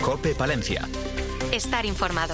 COPE Palencia. Estar informado.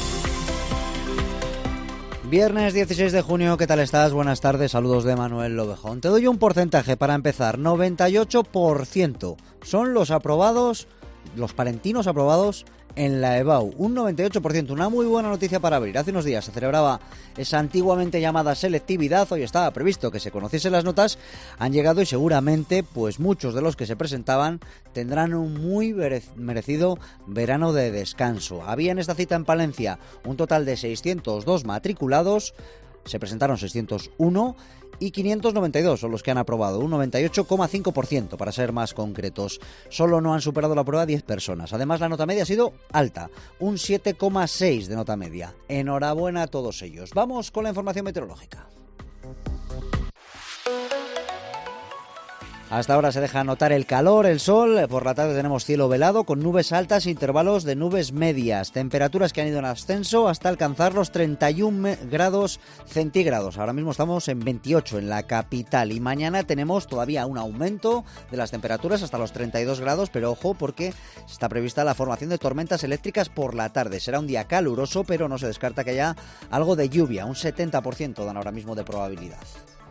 Viernes 16 de junio, ¿qué tal estás? Buenas tardes, saludos de Manuel Lobejón. Te doy un porcentaje para empezar, 98% son los aprobados, los palentinos aprobados en la EBAU, un 98%, una muy buena noticia para abrir. Hace unos días se celebraba esa antiguamente llamada selectividad, hoy estaba previsto que se conociesen las notas, han llegado y seguramente pues muchos de los que se presentaban tendrán un muy merecido verano de descanso. Había en esta cita en Palencia un total de 602 matriculados, se presentaron 601 y 592 son los que han aprobado, un 98,5% para ser más concretos. Solo no han superado la prueba 10 personas. Además, la nota media ha sido alta, un 7,6 de nota media. Enhorabuena a todos ellos. Vamos con la información meteorológica. Hasta ahora se deja notar el calor, el sol. Por la tarde tenemos cielo velado con nubes altas e intervalos de nubes medias. Temperaturas que han ido en ascenso hasta alcanzar los 31 grados centígrados. Ahora mismo estamos en 28 en la capital. Y mañana tenemos todavía un aumento de las temperaturas hasta los 32 grados. Pero ojo, porque está prevista la formación de tormentas eléctricas por la tarde. Será un día caluroso, pero no se descarta que haya algo de lluvia. Un 70% dan ahora mismo de probabilidad.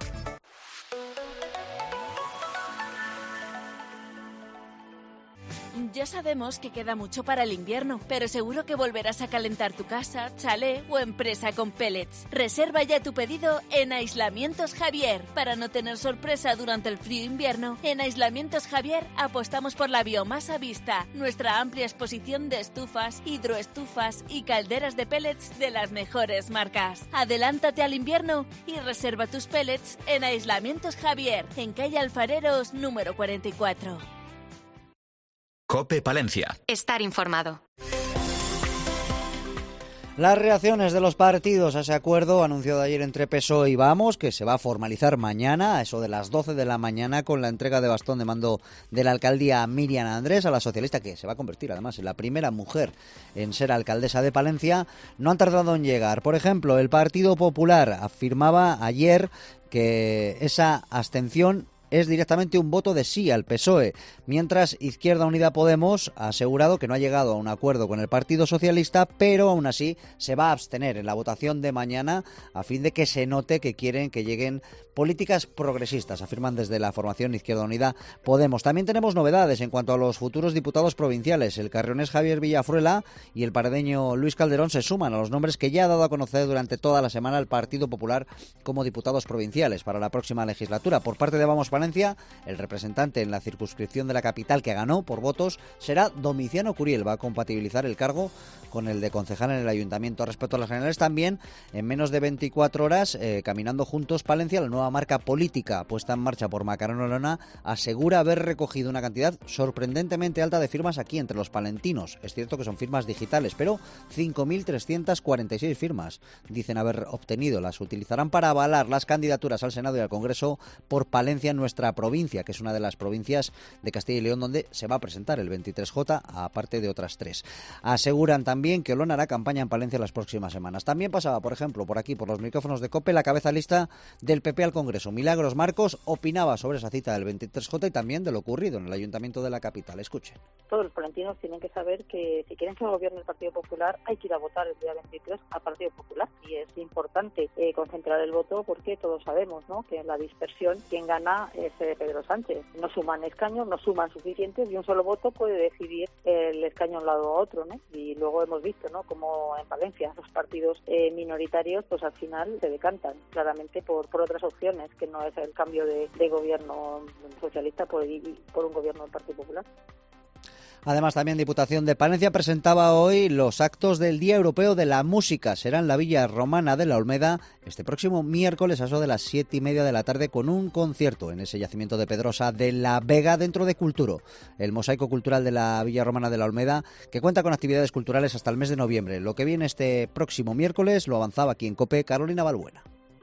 Ya sabemos que queda mucho para el invierno, pero seguro que volverás a calentar tu casa, chalet o empresa con pellets. Reserva ya tu pedido en Aislamientos Javier. Para no tener sorpresa durante el frío invierno, en Aislamientos Javier apostamos por la biomasa vista, nuestra amplia exposición de estufas, hidroestufas y calderas de pellets de las mejores marcas. Adelántate al invierno y reserva tus pellets en Aislamientos Javier, en calle Alfareros número 44. COPE Palencia. Estar informado. Las reacciones de los partidos a ese acuerdo anunciado ayer entre PSOE y Vamos, que se va a formalizar mañana, a eso de las 12 de la mañana, con la entrega de bastón de mando de la alcaldía a Miriam Andrés, a la socialista, que se va a convertir además en la primera mujer en ser alcaldesa de Palencia, no han tardado en llegar. Por ejemplo, el Partido Popular afirmaba ayer que esa abstención es directamente un voto de sí al PSOE, mientras Izquierda Unida Podemos ha asegurado que no ha llegado a un acuerdo con el Partido Socialista, pero aún así se va a abstener en la votación de mañana a fin de que se note que quieren que lleguen políticas progresistas, afirman desde la formación Izquierda Unida Podemos. También tenemos novedades en cuanto a los futuros diputados provinciales. El carrionés Javier Villafruela y el paredeño Luis Calderón se suman a los nombres que ya ha dado a conocer durante toda la semana el Partido Popular como diputados provinciales para la próxima legislatura. Por parte de Vamos Palencia, el representante en la circunscripción de la capital que ganó por votos será Domiciano Curiel. Va a compatibilizar el cargo con el de concejal en el ayuntamiento. Respecto a las generales también, en menos de 24 horas, Caminando Juntos Palencia, la nueva marca política puesta en marcha por Macarena Olona, asegura haber recogido una cantidad sorprendentemente alta de firmas aquí entre los palentinos. Es cierto que son firmas digitales, pero 5.346 firmas dicen haber obtenido. Las utilizarán para avalar las candidaturas al Senado y al Congreso por Palencia, nuestra provincia, que es una de las provincias de Castilla y León donde se va a presentar el 23J, aparte de otras 3. Aseguran también que Olona hará campaña en Palencia las próximas semanas. También pasaba, por ejemplo, por aquí, por los micrófonos de COPE, la cabeza lista del PP al Congreso. Milagros Marcos opinaba sobre esa cita del 23J y también de lo ocurrido en el Ayuntamiento de la capital. Escuchen. Todos los palentinos tienen que saber que si quieren que gobierne el Partido Popular hay que ir a votar el día 23 al Partido Popular, y es importante concentrar el voto porque todos sabemos, ¿no?, que en la dispersión quien gana es Pedro Sánchez. No suman escaños, no suman suficientes y un solo voto puede decidir el escaño a un lado a otro, ¿no? Y luego hemos visto, ¿no?, como en Palencia los partidos minoritarios pues al final se decantan claramente por otras opciones, que no es el cambio de gobierno socialista por un gobierno del Partido Popular. Además, también Diputación de Palencia presentaba hoy los actos del Día Europeo de la Música. Será en la Villa Romana de la Olmeda este próximo miércoles a eso de las 7:30 de la tarde con un concierto en ese yacimiento de Pedrosa de la Vega dentro de Culturo, el mosaico cultural de la Villa Romana de la Olmeda, que cuenta con actividades culturales hasta el mes de noviembre. Lo que viene este próximo miércoles lo avanzaba aquí en COPE Carolina Balbuena.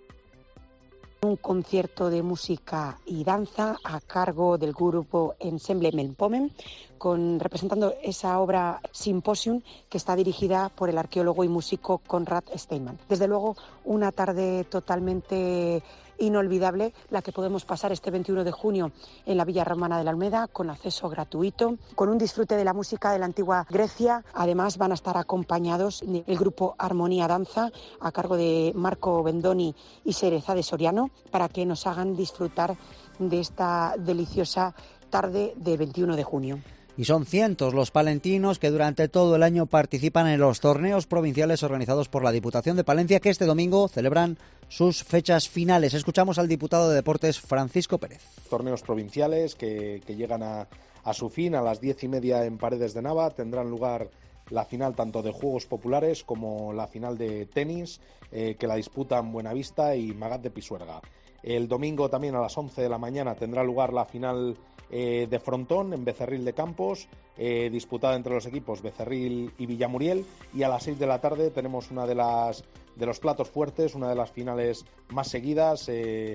Un concierto de música y danza a cargo del grupo Ensemble Melpomen, representando esa obra Symposium que está dirigida por el arqueólogo y músico Konrad Steinmann. Desde luego, una tarde totalmente inolvidable la que podemos pasar este 21 de junio en la Villa Romana de la Almeda, con acceso gratuito, con un disfrute de la música de la antigua Grecia. Además van a estar acompañados del grupo Armonía Danza, a cargo de Marco Bendoni y Sereza de Soriano, para que nos hagan disfrutar de esta deliciosa tarde de 21 de junio. Y son cientos los palentinos que durante todo el año participan en los torneos provinciales organizados por la Diputación de Palencia, que este domingo celebran sus fechas finales. Escuchamos al diputado de Deportes, Francisco Pérez. Torneos provinciales que llegan a su fin a las 10:30 en Paredes de Nava. Tendrán lugar la final tanto de Juegos Populares como la final de tenis, que la disputan Buenavista y Magat de Pisuerga. El domingo también a las 11 de la mañana tendrá lugar la final de frontón en Becerril de Campos, disputada entre los equipos Becerril y Villamuriel, y a las 6 de la tarde tenemos una de los platos fuertes, una de las finales más seguidas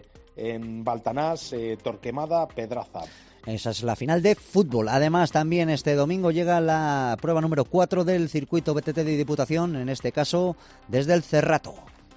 en Baltanás, Torquemada, Pedraza. Esa es la final de fútbol. Además, también este domingo llega la prueba número 4 del circuito BTT de Diputación, en este caso desde el Cerrato.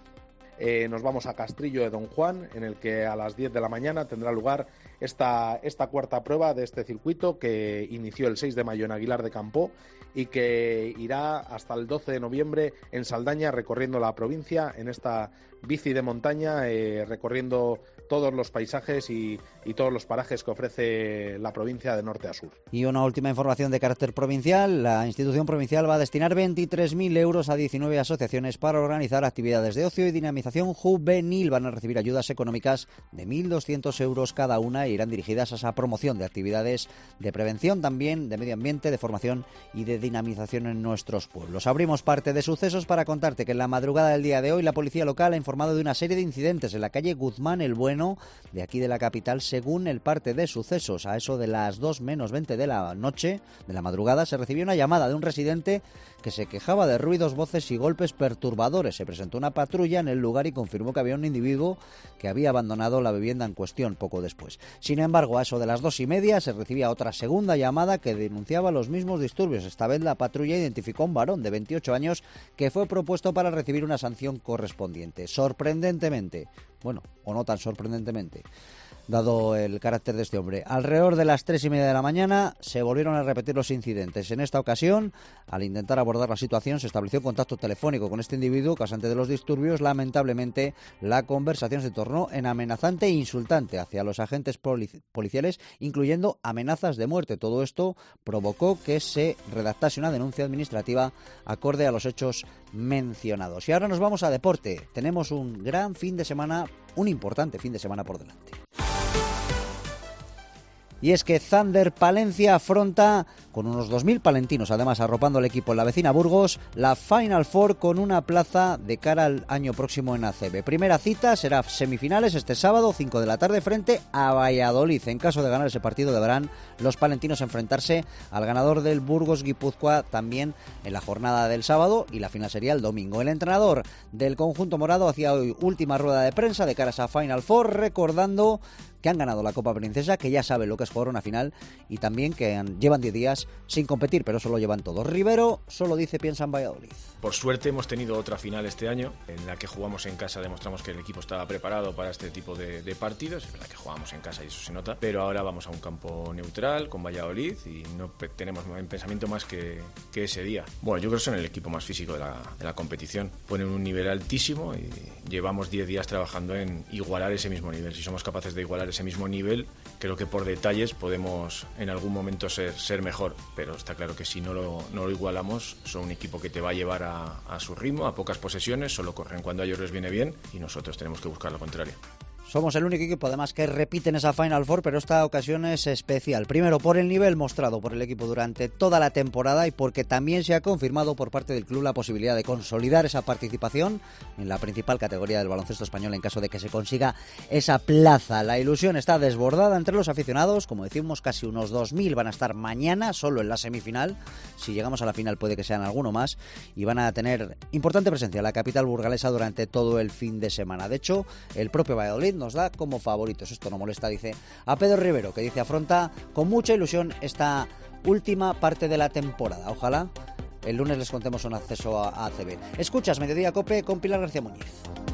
Nos vamos a Castrillo de Don Juan, en el que a las 10 de la mañana tendrá lugar esta cuarta prueba de este circuito, que inició el 6 de mayo en Aguilar de Campoo y que irá hasta el 12 de noviembre en Saldaña, recorriendo la provincia en esta bici de montaña, recorriendo todos los paisajes y todos los parajes que ofrece la provincia de norte a sur. Y una última información de carácter provincial. La institución provincial va a destinar 23.000 euros a 19 asociaciones para organizar actividades de ocio y dinamización juvenil. Van a recibir ayudas económicas de 1.200 euros cada una e irán dirigidas a esa promoción de actividades de prevención, también de medio ambiente, de formación y de dinamización en nuestros pueblos. Abrimos parte de sucesos para contarte que en la madrugada del día de hoy la policía local ha informado de una serie de incidentes en la calle Guzmán el Bueno de aquí de la capital. Según el parte de sucesos, a eso de las 2 menos 20 de la noche, de la madrugada, se recibió una llamada de un residente que se quejaba de ruidos, voces y golpes perturbadores. Se presentó una patrulla en el lugar y confirmó que había un individuo que había abandonado la vivienda en cuestión poco después. Sin embargo, a eso de las 2:30 se recibía otra segunda llamada que denunciaba los mismos disturbios. Esta vez la patrulla identificó a un varón de 28 años que fue propuesto para recibir una sanción correspondiente. Sorprendentemente, bueno, o no tan sorprendentemente, dado el carácter de este hombre, alrededor de las 3:30 de la mañana se volvieron a repetir los incidentes. En esta ocasión, al intentar abordar la situación, se estableció contacto telefónico con este individuo causante de los disturbios. Lamentablemente, la conversación se tornó en amenazante e insultante hacia los agentes policiales, incluyendo amenazas de muerte. Todo esto provocó que se redactase una denuncia administrativa acorde a los hechos mencionados. Y ahora nos vamos a deporte. Tenemos un gran fin de semana, un importante fin de semana por delante. Y es que Thunder Palencia afronta, con unos 2.000 palentinos además arropando al equipo en la vecina Burgos, la Final Four con una plaza de cara al año próximo en ACB. Primera cita será semifinales este sábado, 5 de la tarde, frente a Valladolid. En caso de ganar ese partido deberán los palentinos enfrentarse al ganador del Burgos-Guipúzcoa también en la jornada del sábado, y la final sería el domingo. El entrenador del conjunto morado hacía hoy última rueda de prensa de cara a esa Final Four, recordando que han ganado la Copa Princesa, que ya saben lo que es jugar una final, y también que llevan 10 días sin competir, pero solo llevan todo. Rivero solo dice piensa en Valladolid. Por suerte hemos tenido otra final este año, en la que jugamos en casa, demostramos que el equipo estaba preparado para este tipo de partidos. Es verdad que jugamos en casa y eso se nota, pero ahora vamos a un campo neutral con Valladolid y no tenemos en pensamiento más que ese día. Bueno, yo creo que son el equipo más físico de la competición. Ponen un nivel altísimo y llevamos 10 días trabajando en igualar ese mismo nivel. Si somos capaces de igualar ese mismo nivel, creo que por detalles podemos en algún momento ser mejor, pero está claro que si no lo igualamos, son un equipo que te va a llevar a su ritmo, a pocas posesiones, solo corren cuando a ellos les viene bien y nosotros tenemos que buscar lo contrario. Somos el único equipo además que repite en esa Final Four, pero esta ocasión es especial. Primero, por el nivel mostrado por el equipo durante toda la temporada y porque también se ha confirmado por parte del club la posibilidad de consolidar esa participación en la principal categoría del baloncesto español en caso de que se consiga esa plaza. La ilusión está desbordada entre los aficionados, como decimos, casi unos 2.000 van a estar mañana solo en la semifinal. Si llegamos a la final puede que sean alguno más, y van a tener importante presencia en la capital burgalesa durante todo el fin de semana. De hecho, el propio Valladolid nos da como favoritos. Esto no molesta, dice a Pedro Rivero, que dice afronta con mucha ilusión esta última parte de la temporada. Ojalá el lunes les contemos un acceso a ACB. Escuchas Mediodía Cope con Pilar García Muñiz.